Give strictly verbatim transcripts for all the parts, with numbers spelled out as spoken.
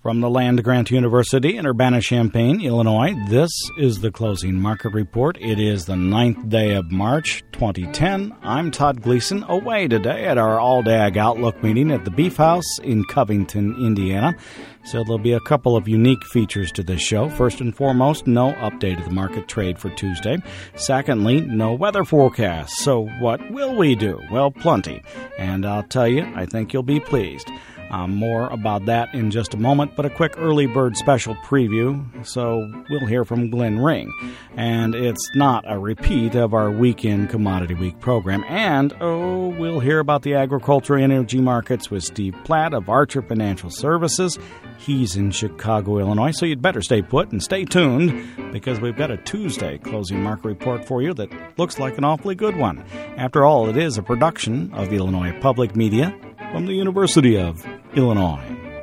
From the Land-Grant University in Urbana-Champaign, Illinois, this is the Closing Market Report. It is the ninth day of March, twenty ten. I'm Todd Gleason, away today at our All-Day Ag Outlook meeting at the Beef House in Covington, Indiana. So there'll be a couple of unique features to this show. First and foremost, no update of the market trade for Tuesday. Secondly, no weather forecast. So what will we do? Well, plenty. And I'll tell you, I think you'll be pleased. Um, more about that in just a moment, but a quick early bird special preview. So we'll hear from Glenn Ring. And it's not a repeat of our Weekend Commodity Week program. And, oh, we'll hear about the agriculture and energy markets with Steve Platt of Archer Financial Services. He's in Chicago, Illinois, so you'd better stay put and stay tuned because we've got a Tuesday closing market report for you that looks like an awfully good one. After all, it is a production of Illinois Public Media from the University of Illinois.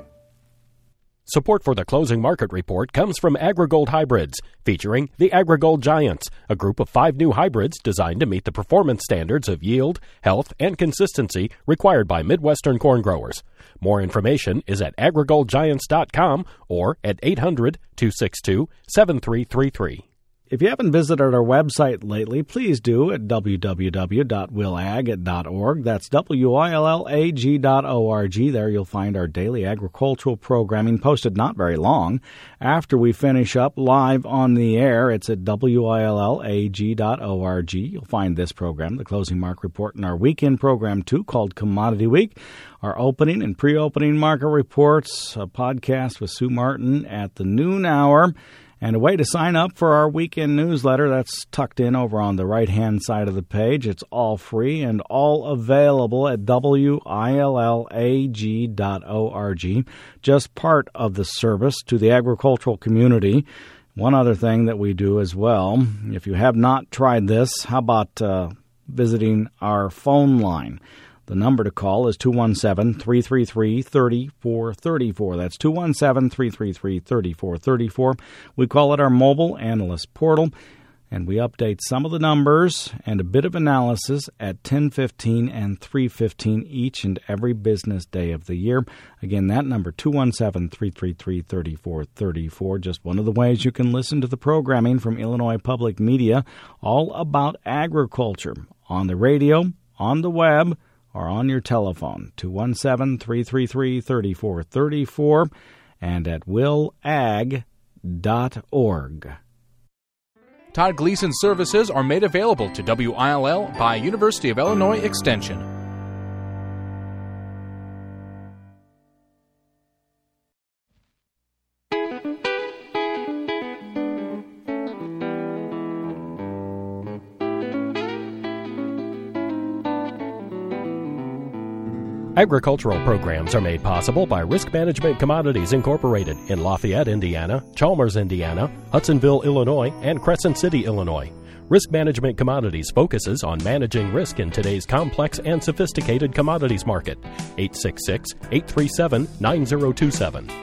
Support for the Closing Market Report comes from AgriGold Hybrids, featuring the AgriGold Giants, a group of five new hybrids designed to meet the performance standards of yield, health, and consistency required by Midwestern corn growers. More information is at agrigold giants dot com or at eight hundred, two six two, seven three three three. If you haven't visited our website lately, please do at w w w dot will ag dot org. That's W I L L A G dot O R G. There you'll find our daily agricultural programming posted not very long. After we finish up live on the air, it's at W I L L A G dot O R G. You'll find this program, the Closing Market Report, and our weekend program, too, called Commodity Week. Our opening and pre-opening market reports, a podcast with Sue Martin at the noon hour. And a way to sign up for our weekend newsletter, that's tucked in over on the right-hand side of the page. It's all free and all available at W I L L A G dot O R G. Just part of the service to the agricultural community. One other thing that we do as well, if you have not tried this, how about uh, visiting our phone line? The number to call is two one seven, three three three, three four three four. That's two one seven, three three three, three four three four. We call it our mobile analyst portal, and we update some of the numbers and a bit of analysis at ten fifteen and three fifteen each and every business day of the year. Again, that number, two one seven, three three three, three four three four. Just one of the ways you can listen to the programming from Illinois Public Media, all about agriculture, on the radio, on the web, or on your telephone, two one seven, three three three, three four three four, and at will ag dot org. Todd Gleason services are made available to W I L L by University of Illinois Extension. Agricultural programs are made possible by Risk Management Commodities Incorporated in Lafayette, Indiana, Chalmers, Indiana, Hudsonville, Illinois, and Crescent City, Illinois. Risk Management Commodities focuses on managing risk in today's complex and sophisticated commodities market. eight six six, eight three seven, nine zero two seven.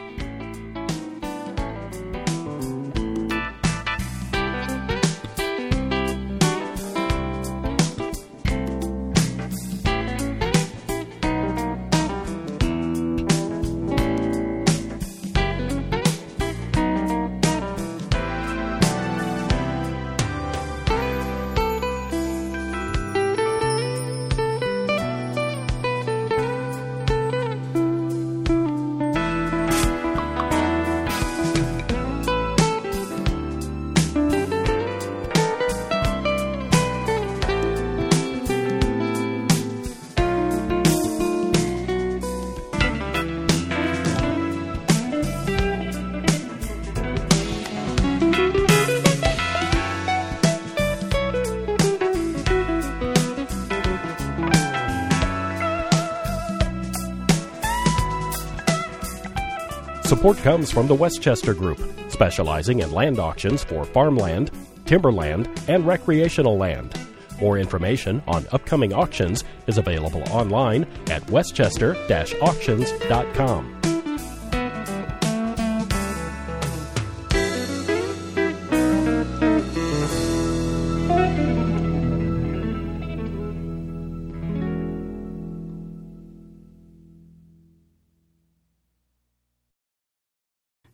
Support comes from the Westchester Group, specializing in land auctions for farmland, timberland, and recreational land. More information on upcoming auctions is available online at westchester dash auctions dot com.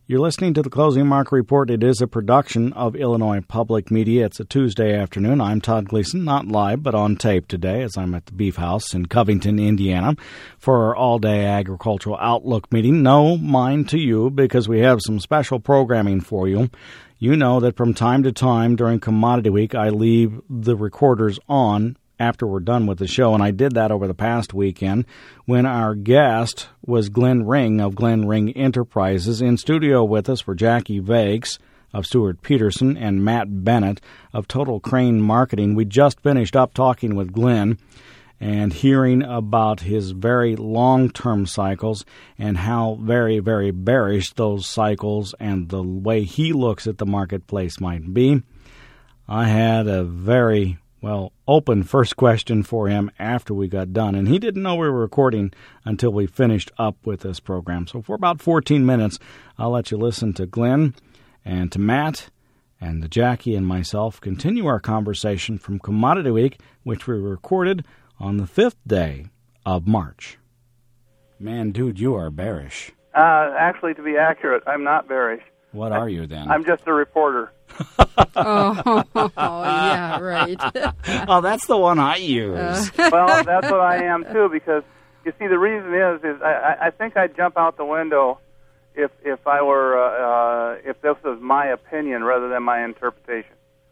You're listening to the Closing Market Report. It is a production of Illinois Public Media. It's a Tuesday afternoon. I'm Todd Gleason, not live, but on tape today as I'm at the Beef House in Covington, Indiana, for our all-day agricultural outlook meeting. No mind to you, because we have some special programming for you. You know that from time to time during Commodity Week, I leave the recorders on after we're done with the show, and I did that over the past weekend when our guest was Glenn Ring of Glenn Ring Enterprises. In studio with us were Jackie Vakes of Stewart Peterson and Matt Bennett of Total Crane Marketing. We just finished up talking with Glenn and hearing about his very long-term cycles and how very, very bearish those cycles and the way he looks at the marketplace might be. I had a very Well, open first question for him after we got done, and he didn't know we were recording until we finished up with this program. So for about fourteen minutes, I'll let you listen to Glenn and to Matt and to Jackie and myself continue our conversation from Commodity Week, which we recorded on the fifth day of March. Man, dude, you are bearish. Uh, actually, to be accurate, I'm not bearish. What are you then? I'm just a reporter. oh, yeah, right. Oh, that's the one I use. Uh. Well, that's what I am, too, because, you see, the reason is, is I, I think I'd jump out the window if if I were, uh, uh, if this was my opinion rather than my interpretation.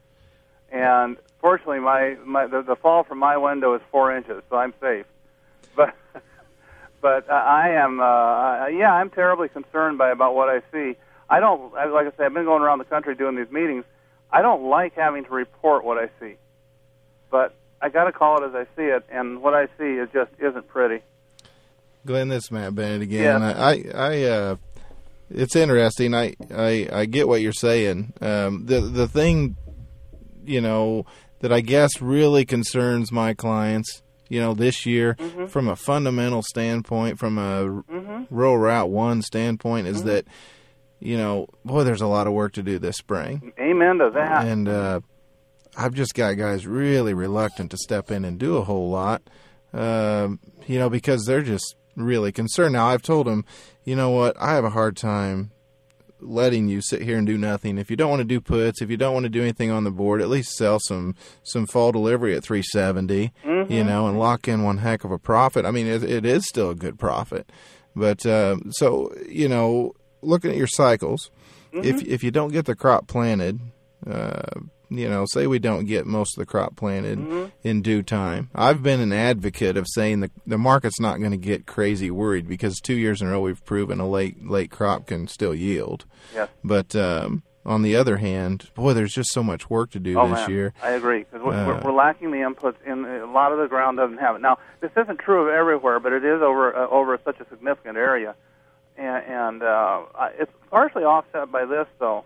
And fortunately, my, my the, the fall from my window is four inches, so I'm safe. But but uh, I am, uh, yeah, I'm terribly concerned by about what I see. I don't, like I said, I've been going around the country doing these meetings. I don't like having to report what I see. But I got to call it as I see it, and what I see is just isn't pretty. Glenn, this is Matt Bennett again. Yes. I, I, uh, it's interesting. I, I, I get what you're saying. Um, the, the thing, you know, that I guess really concerns my clients, you know, this year, mm-hmm. from a fundamental standpoint, from a mm-hmm. rural route one standpoint, is mm-hmm. that, you know, boy, there's a lot of work to do this spring. Amen to that. And uh, I've just got guys really reluctant to step in and do a whole lot, um, you know, because they're just really concerned. Now, I've told them, you know what, I have a hard time letting you sit here and do nothing. If you don't want to do puts, if you don't want to do anything on the board, at least sell some some fall delivery at three seventy, mm-hmm. you know, and lock in one heck of a profit. I mean, it, it is still a good profit. But uh, so, you know, looking at your cycles, mm-hmm. if if you don't get the crop planted, uh, you know, say we don't get most of the crop planted mm-hmm. in due time. I've been an advocate of saying the the market's not going to get crazy worried because two years in a row we've proven a late late crop can still yield. Yes. But um, on the other hand, boy, there's just so much work to do oh, this man. year. I agree because we're, uh, we're lacking the inputs. In a lot of the ground doesn't have it. Now, this isn't true of everywhere, but it is over uh, over such a significant area. And, and uh, it's partially offset by this, though.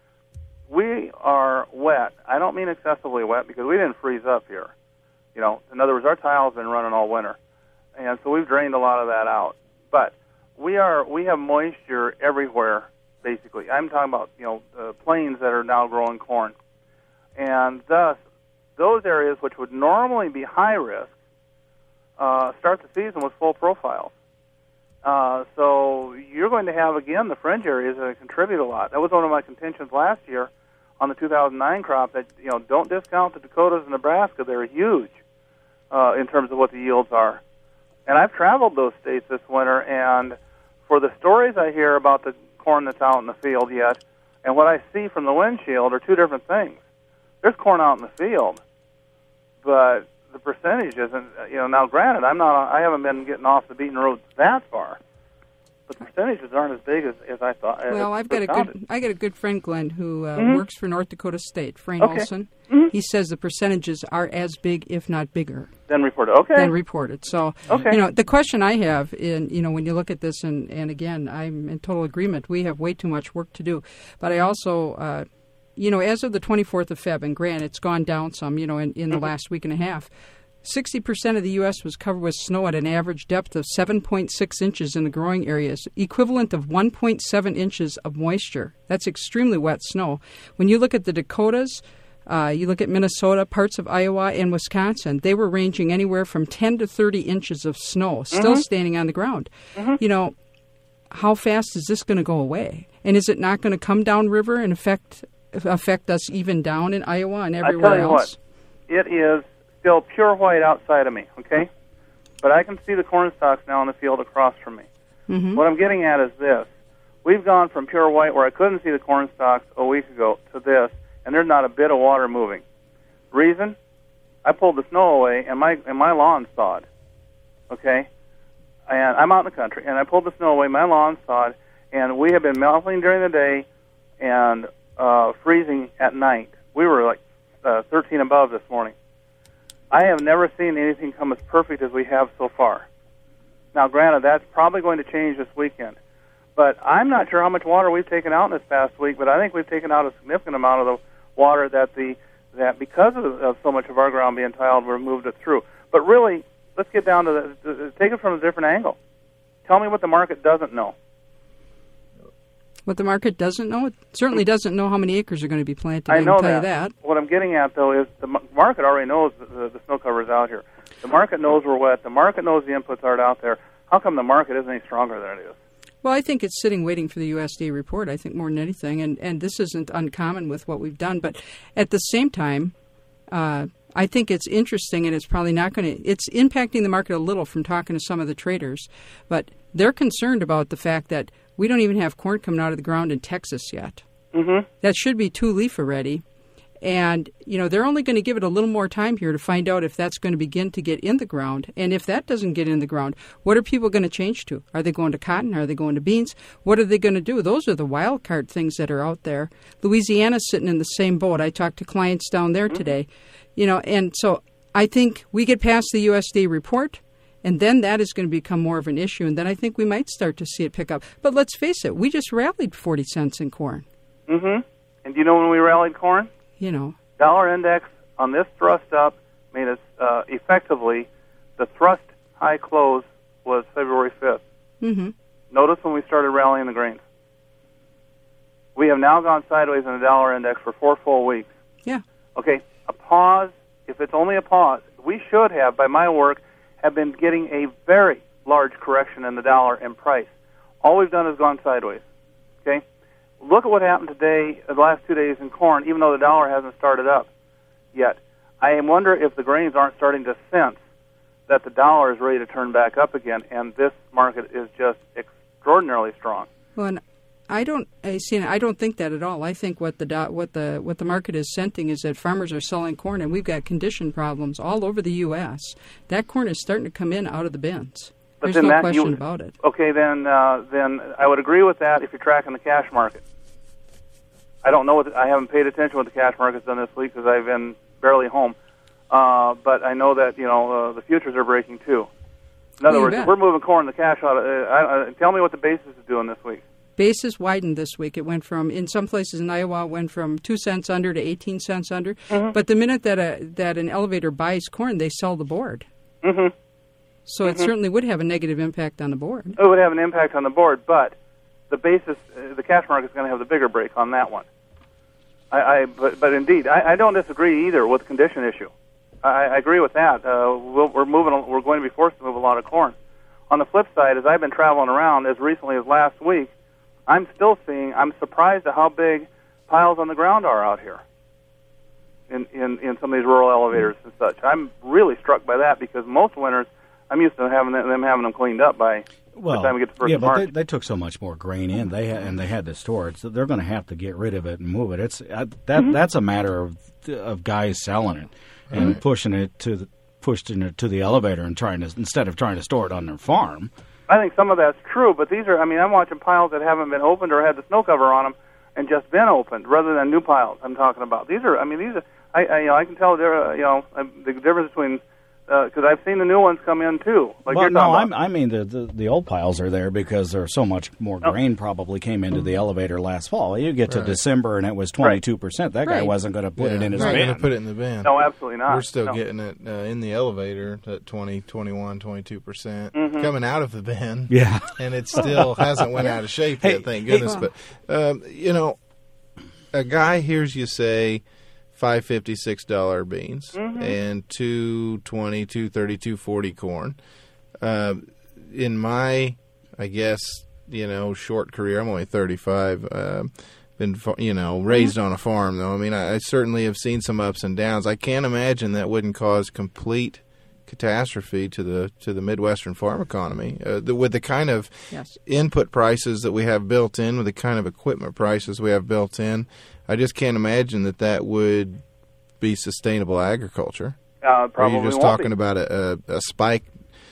We are wet. I don't mean excessively wet because we didn't freeze up here. You know, in other words, our tile's been running all winter, and so we've drained a lot of that out. But we are we have moisture everywhere, basically. I'm talking about you know the plains that are now growing corn, and thus those areas which would normally be high risk uh, start the season with full profiles. Uh, so you're going to have, again, the fringe areas that contribute a lot. That was one of my contentions last year on the two thousand nine crop that, you know, don't discount the Dakotas and Nebraska. They're huge uh, in terms of what the yields are. And I've traveled those states this winter, and for the stories I hear about the corn that's out in the field yet and what I see from the windshield are two different things. There's corn out in the field, but the percentage isn't, you know, now granted, I'm not, I haven't been getting off the beaten road that far, but the percentages aren't as big as, as I thought. Well, I've got a good, I got a good friend, Glenn, who uh, mm-hmm. works for North Dakota State, Frayne okay. Olson. Mm-hmm. He says the percentages are as big, if not bigger. Then reported, okay. Then reported. So, okay. you know, the question I have, in, you know, when you look at this, and, and again, I'm in total agreement, we have way too much work to do, but I also, uh, you know, as of the twenty-fourth of February, and granted, it's gone down some, you know, in, in the mm-hmm. last week and a half, sixty percent of the U S was covered with snow at an average depth of seven point six inches in the growing areas, equivalent of one point seven inches of moisture. That's extremely wet snow. When you look at the Dakotas, uh, you look at Minnesota, parts of Iowa, and Wisconsin, they were ranging anywhere from ten to thirty inches of snow, still mm-hmm. standing on the ground. Mm-hmm. You know, how fast is this going to go away? And is it not going to come downriver and affect affect us even down in Iowa and everywhere I tell you else? What, it is still pure white outside of me, okay? But I can see the corn stalks now in the field across from me. Mm-hmm. What I'm getting at is this. We've gone from pure white, where I couldn't see the corn stalks a week ago, to this, and there's not a bit of water moving. Reason? I pulled the snow away, and my and my lawn's thawed. Okay? And I'm out in the country, and I pulled the snow away, my lawn's thawed, and we have been melting during the day and uh, freezing at night. We were like uh, thirteen above this morning. I have never seen anything come as perfect as we have so far. Now, granted, that's probably going to change this weekend. But I'm not sure how much water we've taken out in this past week, but I think we've taken out a significant amount of the water that the that because of, of so much of our ground being tiled, we've moved it through. But really, let's get down to the, to take it from a different angle. Tell me what the market doesn't know. What the market doesn't know? It certainly doesn't know how many acres are going to be planted. I know can tell that. You that. What I'm getting at, though, is the market already knows the, the, the snow cover is out here. The market knows we're wet. The market knows the inputs aren't out there. How come the market isn't any stronger than it is? Well, I think it's sitting waiting for the U S D A report, I think, more than anything. And, and this isn't uncommon with what we've done. But at the same time, uh, I think it's interesting, and it's probably not going to – it's impacting the market a little from talking to some of the traders. But they're concerned about the fact that we don't even have corn coming out of the ground in Texas yet. Mm-hmm. That should be two-leaf already. And, you know, they're only going to give it a little more time here to find out if that's going to begin to get in the ground. And if that doesn't get in the ground, what are people going to change to? Are they going to cotton? Are they going to beans? What are they going to do? Those are the wild card things that are out there. Louisiana's sitting in the same boat. I talked to clients down there today. You know, and so I think we get past the U S D A report, and then that is going to become more of an issue. And then I think we might start to see it pick up. But let's face it, we just rallied forty cents in corn. Mm-hmm. And do you know when we rallied corn? You know. Dollar index on this thrust up made us uh, effectively, the thrust high close was February fifth. Mm-hmm. Notice when we started rallying the grains. We have now gone sideways in the dollar index for four full weeks. Yeah. Okay, a pause, if it's only a pause, we should have, by my work, have been getting a very large correction in the dollar and price. All we've done is gone sideways. Okay? Look at what happened today, the last two days in corn, even though the dollar hasn't started up yet. I wonder if the grains aren't starting to sense that the dollar is ready to turn back up again, and this market is just extraordinarily strong. Well, and I don't, I see. I don't think that at all. I think what the do, what the what the market is sensing is that farmers are selling corn, and we've got condition problems all over the U S That corn is starting to come in out of the bins. But There's no that, question you, about it. Okay, then uh, then I would agree with that if you're tracking the cash market. I don't know what the, I haven't paid attention what the cash market's done this week because I've been barely home. Uh, but I know that you know uh, the futures are breaking too. In other well, words, if we're moving corn, the cash ought to, uh, I, uh, tell me what the basis is doing this week. Basis widened this week. It went from, in some places in Iowa, it went from two cents under to eighteen cents under. Mm-hmm. But the minute that a that an elevator buys corn, they sell the board. Mm-hmm. So mm-hmm. it certainly would have a negative impact on the board. It would have an impact on the board, but the basis, uh, the cash market is going to have the bigger break on that one. I, I but, but indeed, I, I don't disagree either with the condition issue. I, I agree with that. Uh, we'll, we're moving. We're going to be forced to move a lot of corn. On the flip side, as I've been traveling around as recently as last week, I'm still seeing, I'm surprised at how big piles on the ground are out here in, in, in some of these rural elevators and such. I'm really struck by that because most winters, I'm used to having them, them having them cleaned up by well, the time we get to first yeah, of but March. they, they took so much more grain in, they ha- and they had to store it, so they're going to have to get rid of it and move it. It's uh, that Mm-hmm. that's a matter of of guys selling it and Mm-hmm. pushing it to the pushing it to the elevator and trying to instead of trying to store it on their farm. I think some of that's true, but these are, I mean, I'm watching piles that haven't been opened or had the snow cover on them and just been opened rather than new piles I'm talking about. These are, I mean, these are, I, I you know, I can tell, there, you know, the difference between, because uh, I've seen the new ones come in too. Like well, you're no, talking I'm, about. I mean the, the the old piles are there because there's so much more Oh. grain probably came into the elevator last fall. You get to Right. December and it was twenty-two percent. That guy Right. wasn't wasn't going to put Yeah, it in his not bin. going to put it in the bin. No, absolutely not. We're still no. getting it uh, in the elevator at twenty, twenty-one, twenty-two percent Mm-hmm. coming out of the bin. Yeah. And it still hasn't went out of shape Hey, yet, thank hey, goodness. But, um, you know, a guy hears you say five fifty, six dollar beans Mm-hmm. and two twenty, two thirty, two forty corn. Uh, in my, I guess, you know, short career. I'm only thirty-five. Uh, been, you know, raised on a farm, though. I mean, I, I certainly have seen some ups and downs. I can't imagine that wouldn't cause complete catastrophe to the to the Midwestern farm economy. Uh, the, with the kind of yes. input prices that we have built in, with the kind of equipment prices we have built in, I just can't imagine that that would be sustainable agriculture. Uh, probably Are you just won't talking be. about a, a, a spike,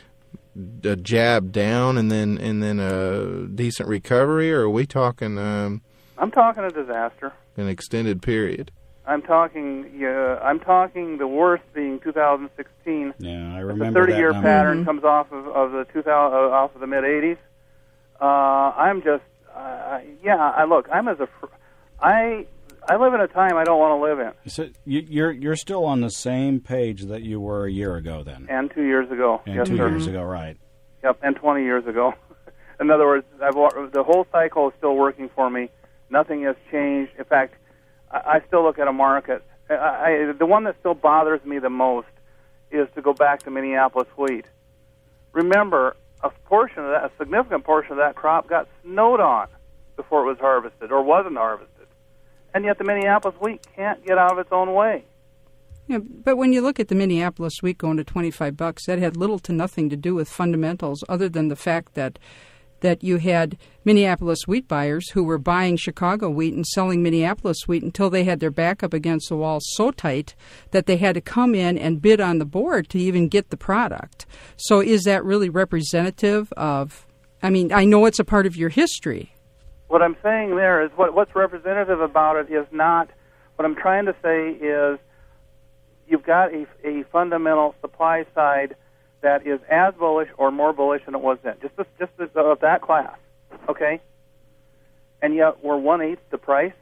a jab down, and then and then a decent recovery, or are we talking um, I'm talking a disaster. an extended period? I'm talking. Yeah, I'm talking the worst being two thousand sixteen. Yeah, I The remember that thirty-year number. pattern Mhm. comes off of, of the two thousand uh, off of the mid eighties. Uh, I'm just, uh, yeah. I look. I'm as a, fr- I, I live in a time I don't want to live in. So you, you're you're still on the same page that you were a year ago, then, And two years ago. and yes, two sir. years ago, right? Yep, and twenty years ago. In other words, I've, wa- the whole cycle is still working for me. Nothing has changed. In fact, I, I still look at a market. I, I, the one that still bothers me the most is to go back to Minneapolis wheat. Remember, a portion of that, a significant portion of that crop got snowed on before it was harvested or wasn't harvested. And yet the Minneapolis wheat can't get out of its own way. Yeah, but when you look at the Minneapolis wheat going to twenty-five bucks, that had little to nothing to do with fundamentals, other than the fact that that you had Minneapolis wheat buyers who were buying Chicago wheat and selling Minneapolis wheat until they had their back up against the wall so tight that they had to come in and bid on the board to even get the product. So is that really representative of, I mean, I know it's a part of your history. What I'm saying there is what, what's representative about it is not, what I'm trying to say is you've got a, a fundamental supply side that is as bullish or more bullish than it was then, just just of that class, okay? And yet we're one-eighth the price.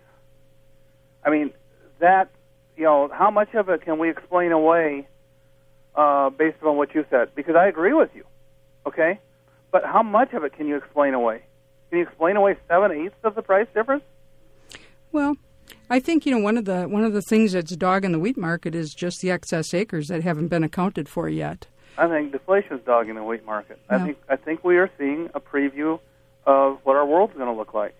I mean, that, you know, how much of it can we explain away uh, based on what you said? Because I agree with you, okay? But how much of it can you explain away? Can you explain away seven-eighths of the price difference? Well, I think, you know, one of the one of the things that's dogging the wheat market is just the excess acres that haven't been accounted for yet. I think deflation is dogging the wheat market. Yeah. I think I think we are seeing a preview of what our world's going to look like.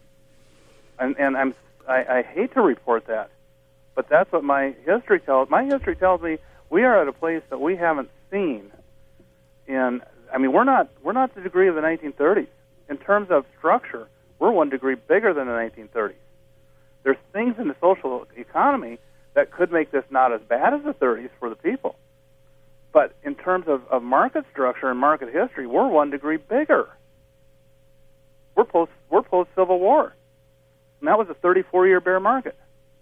And and I'm I, I hate to report that, but that's what my history tells. My history tells me we are at a place that we haven't seen. In I mean, we're not we're not the degree of the nineteen thirties in terms of structure. We're one degree bigger than the nineteen thirties. There's things in the social economy that could make this not as bad as the thirties for the people. But in terms of, of market structure and market history, we're one degree bigger. We're post we're post Civil War, and that was a thirty-four year bear market.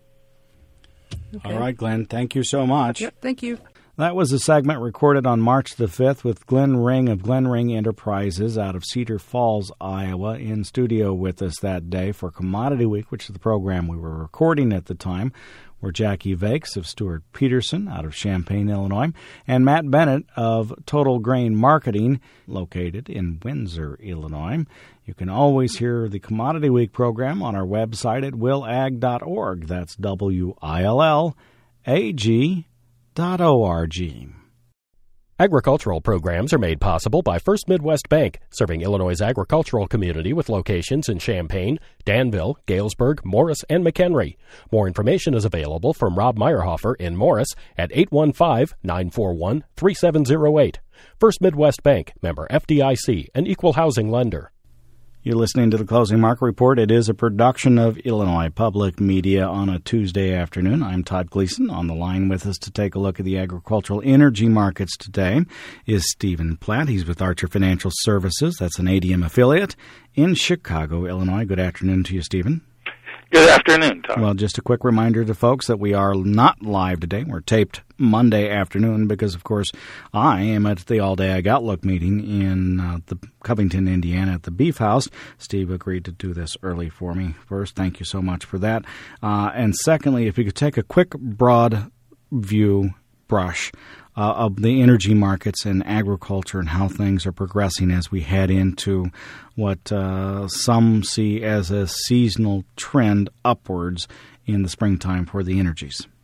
Okay. All right, Glenn, thank you so much. Yep, thank you. That was a segment recorded on March the fifth with Glenn Ring of Glenn Ring Enterprises out of Cedar Falls, Iowa, in studio with us that day for Commodity Week, which is the program we were recording at the time. We're Jackie Vakes of Stuart Peterson out of Champaign, Illinois, and Matt Bennett of Total Grain Marketing, located in Windsor, Illinois. You can always hear the Commodity Week program on our website at will ag dot org. That's W I L L A G dot O R G. Agricultural programs are made possible by First Midwest Bank, serving Illinois' agricultural community with locations in Champaign, Danville, Galesburg, Morris, and McHenry. More information is available from Rob Meyerhofer in Morris at eight one five, nine four one, three seven zero eight. First Midwest Bank, member F D I C, an equal housing lender. You're listening to the Closing Market Report. It is a production of Illinois Public Media on a Tuesday afternoon. I'm Todd Gleason. On the line with us to take a look at the agricultural energy markets today is Stephen Platt. He's with Archer Financial Services. That's an A D M affiliate in Chicago, Illinois. Good afternoon to you, Stephen. Good afternoon, Tom. Well, just a quick reminder to folks that we are not live today. We're taped Monday afternoon because, of course, I am at the All Day Ag Outlook meeting in uh, the Covington, Indiana at the Beef House. Steve agreed to do this early for me. First, thank you so much for that. Uh, and secondly, if you could take a quick broad view brush Uh, of the energy markets and agriculture and how things are progressing as we head into what uh, some see as a seasonal trend upwards in the springtime for the energies.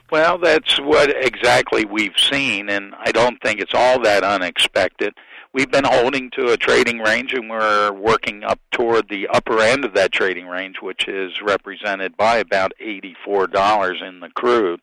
Well, that's what exactly we've seen, and I don't think it's all that unexpected. We've been holding to a trading range, and we're working up toward the upper end of that trading range, which is represented by about eighty-four dollars in the crude.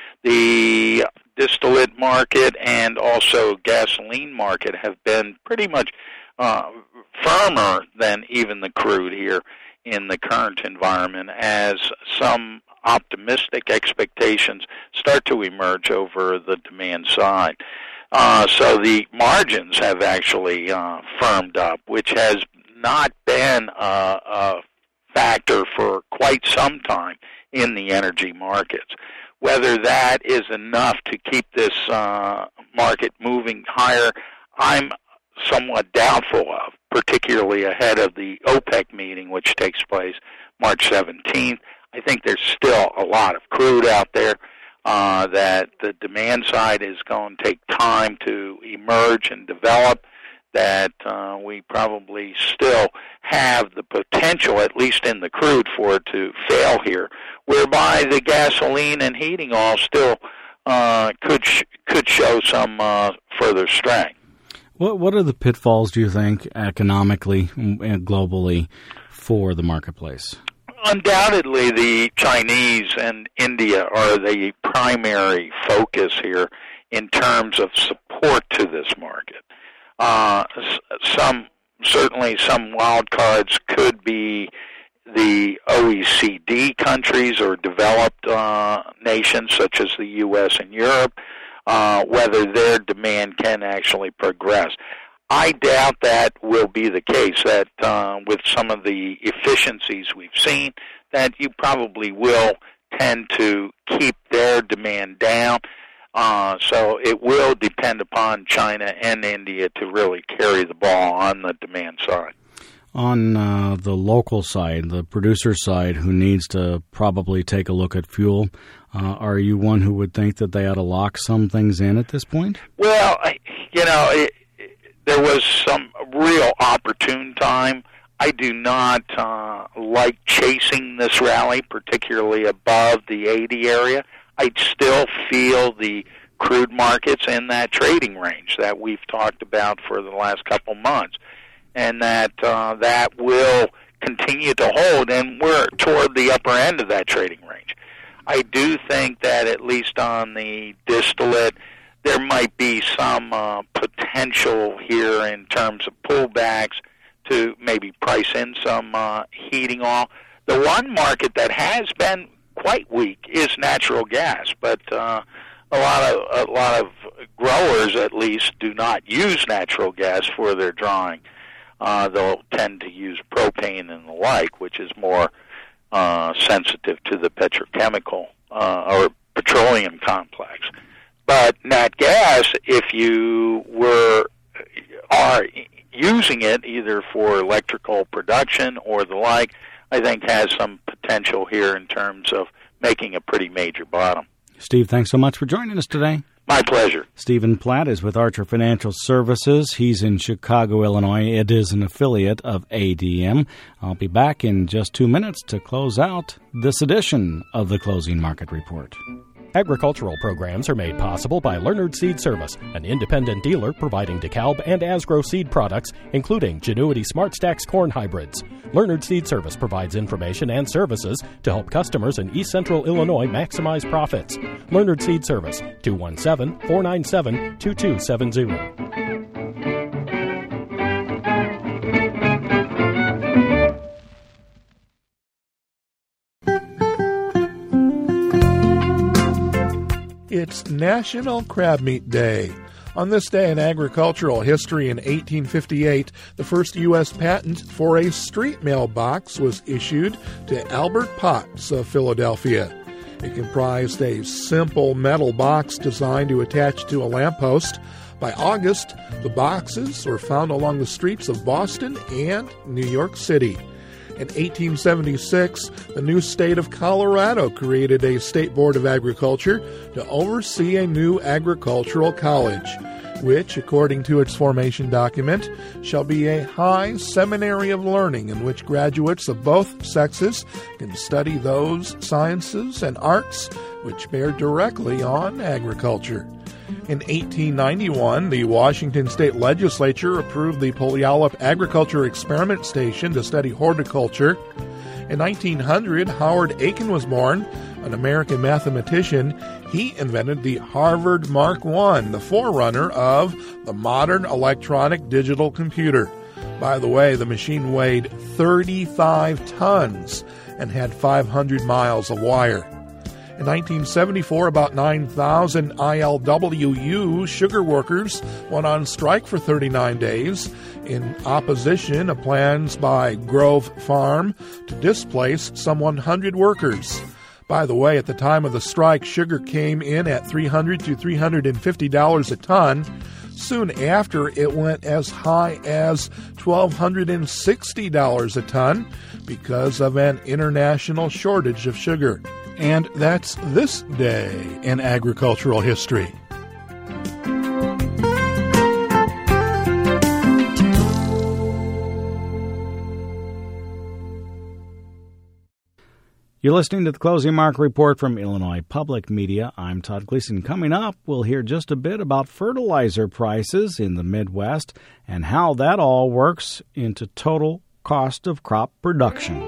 The distillate market and also gasoline market have been pretty much uh, firmer than even the crude here in the current environment, as some optimistic expectations start to emerge over the demand side. Uh, so the margins have actually uh, firmed up, which has not been a, a factor for quite some time in the energy markets. Whether that is enough to keep this uh, market moving higher, I'm somewhat doubtful of, particularly ahead of the OPEC meeting, which takes place March seventeenth. I think there's still a lot of crude out there, uh, that the demand side is going to take time to emerge and develop, that uh, we probably still have the potential, at least in the crude, for it to fail here, whereby the gasoline and heating oil still uh, could sh- could show some uh, further strength. What what are the pitfalls, do you think, economically and globally for the marketplace? Undoubtedly, the Chinese and India are the primary focus here in terms of support to this market. Uh, some certainly some wild cards could be the O E C D countries or developed uh, nations such as the U S and Europe, uh, whether their demand can actually progress. I doubt that will be the case, that uh, with some of the efficiencies we've seen, that you probably will tend to keep their demand down. Uh, so it will depend upon China and India to really carry the ball on the demand side. On uh, the local side, the producer side, who needs to probably take a look at fuel, uh, are you one who would think that they ought to lock some things in at this point? Well, you know, it, there was some real opportune time. I do not uh, like chasing this rally, particularly above the eighty area. I still feel the crude markets in that trading range that we've talked about for the last couple months, and that uh, that will continue to hold, and we're toward the upper end of that trading range. I do think that at least on the distillate, there might be some uh, potential here in terms of pullbacks to maybe price in some uh, heating oil. The one market that has been quite weak is natural gas, but uh, a lot of a lot of growers, at least, do not use natural gas for their drying. Uh, they'll tend to use propane and the like, which is more uh, sensitive to the petrochemical uh, or petroleum complex. But nat gas, if you were are using it either for electrical production or the like, I think has some potential here in terms of making a pretty major bottom. Steve, thanks so much for joining us today. My pleasure. Stephen Platt is with Archer Financial Services. He's in Chicago, Illinois. It is an affiliate of A D M. I'll be back in just two minutes to close out this edition of the Closing Market Report. Agricultural programs are made possible by Leonard Seed Service, an independent dealer providing DeKalb and Asgrow seed products, including Genuity SmartStax corn hybrids. Leonard Seed Service provides information and services to help customers in East Central Illinois maximize profits. Leonard Seed Service, two one seven, four nine seven, two two seven zero. It's National Crab Meat Day. On this day in agricultural history in eighteen fifty-eight, the first U S patent for a street mailbox was issued to Albert Potts of Philadelphia. It comprised a simple metal box designed to attach to a lamppost. By August, the boxes were found along the streets of Boston and New York City. In eighteen seventy-six, the new state of Colorado created a state board of agriculture to oversee a new agricultural college. which, according to its formation document, shall be a high seminary of learning in which graduates of both sexes can study those sciences and arts which bear directly on agriculture. In eighteen ninety-one, the Washington State Legislature approved the Puyallup Agriculture Experiment Station to study horticulture. In nineteen hundred, Howard Aiken was born, an American mathematician. He invented the Harvard Mark one, the forerunner of the modern electronic digital computer. By the way, the machine weighed thirty-five tons and had five hundred miles of wire. In nineteen seventy-four, about nine thousand I L W U sugar workers went on strike for thirty-nine days in opposition to plans by Grove Farm to displace some one hundred workers. By the way, at the time of the strike, sugar came in at three hundred to three hundred fifty dollars a ton. Soon after, it went as high as one thousand two hundred sixty dollars a ton because of an international shortage of sugar. And that's this day in agricultural history. You're listening to the Closing Market Report from Illinois Public Media. I'm Todd Gleason. Coming up, we'll hear just a bit about fertilizer prices in the Midwest and how that all works into total cost of crop production.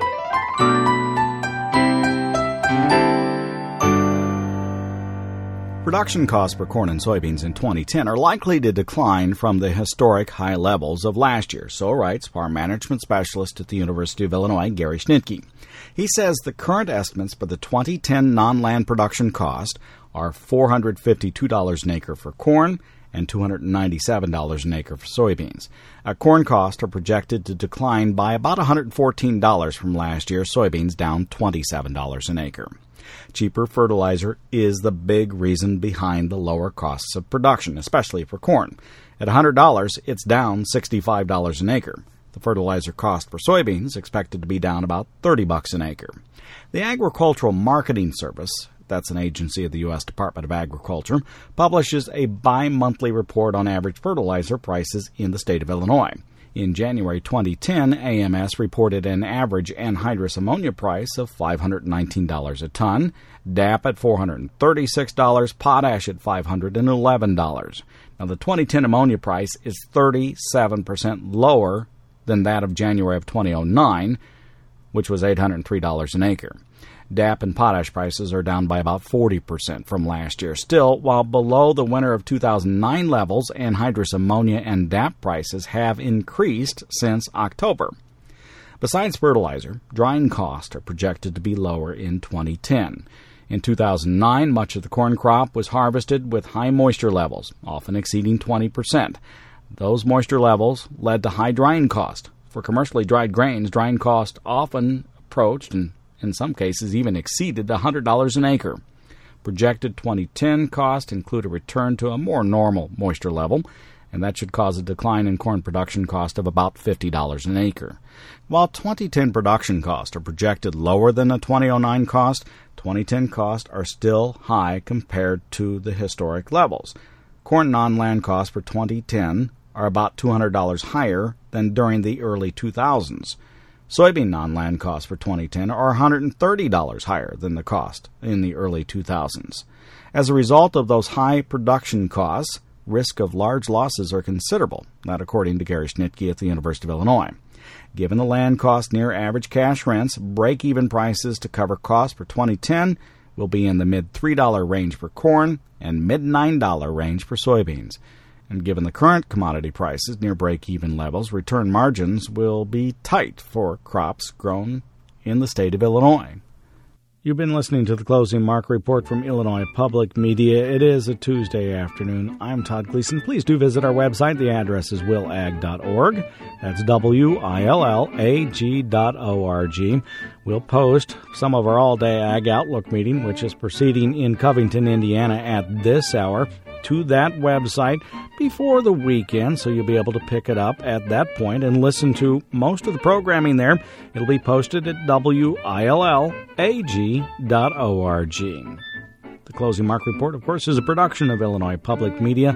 Production costs for corn and soybeans in twenty ten are likely to decline from the historic high levels of last year, so writes farm management specialist at the University of Illinois, Gary Schnitke. He says the current estimates for the twenty ten non-land production cost are four hundred fifty-two dollars an acre for corn and two hundred ninety-seven dollars an acre for soybeans. Uh, corn costs are projected to decline by about one hundred fourteen dollars from last year, soybeans down twenty-seven dollars an acre. Cheaper fertilizer is the big reason behind the lower costs of production, especially for corn. At one hundred dollars, it's down sixty-five dollars an acre. The fertilizer cost for soybeans is expected to be down about thirty bucks an acre. The Agricultural Marketing Service, that's an agency of the U S Department of Agriculture, publishes a bi-monthly report on average fertilizer prices in the state of Illinois. In January twenty ten, A M S reported an average anhydrous ammonia price of five hundred nineteen dollars a ton, D A P at four hundred thirty-six dollars, potash at five hundred eleven dollars. Now, the twenty ten ammonia price is thirty-seven percent lower than that of January of two thousand nine, which was eight hundred three dollars an acre. D A P and potash prices are down by about forty percent from last year. Still, while below the winter of two thousand nine levels, anhydrous ammonia and D A P prices have increased since October. Besides fertilizer, drying costs are projected to be lower in twenty ten. In two thousand nine, much of the corn crop was harvested with high moisture levels, often exceeding twenty percent. Those moisture levels led to high drying cost. For commercially dried grains, drying cost often approached and in some cases even exceeded one hundred dollars an acre. Projected twenty ten costs include a return to a more normal moisture level, and that should cause a decline in corn production cost of about fifty dollars an acre. While twenty ten production costs are projected lower than the two thousand nine cost, twenty ten costs are still high compared to the historic levels. Corn non-land costs for twenty ten are about two hundred dollars higher than during the early two thousands. Soybean non-land costs for twenty ten are one hundred thirty dollars higher than the cost in the early two thousands. As a result of those high production costs, risk of large losses are considerable, that according to Gary Schnitke at the University of Illinois. Given the land cost near average cash rents, break-even prices to cover costs for twenty ten will be in the mid three dollars range for corn and mid nine dollars range for soybeans. And given the current commodity prices near break-even levels, return margins will be tight for crops grown in the state of Illinois. You've been listening to the Closing Market Report from Illinois Public Media. It is a Tuesday afternoon. I'm Todd Gleason. Please do visit our website. The address is will ag dot org. That's W I L L A G dot O R G. We'll post some of our all-day Ag Outlook meeting, which is proceeding in Covington, Indiana at this hour, to that website before the weekend, so you'll be able to pick it up at that point and listen to most of the programming there. It'll be posted at W I L L A G dot O R G. The Closing Market Report, of course, is a production of Illinois Public Media.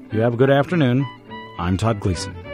You have a good afternoon. I'm Todd Gleason.